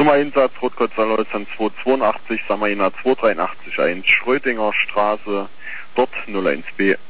Nummer Einsatz, Rotgott-Salolzern 282, Samaina 283 1, Schrödinger Straße, dort 01B.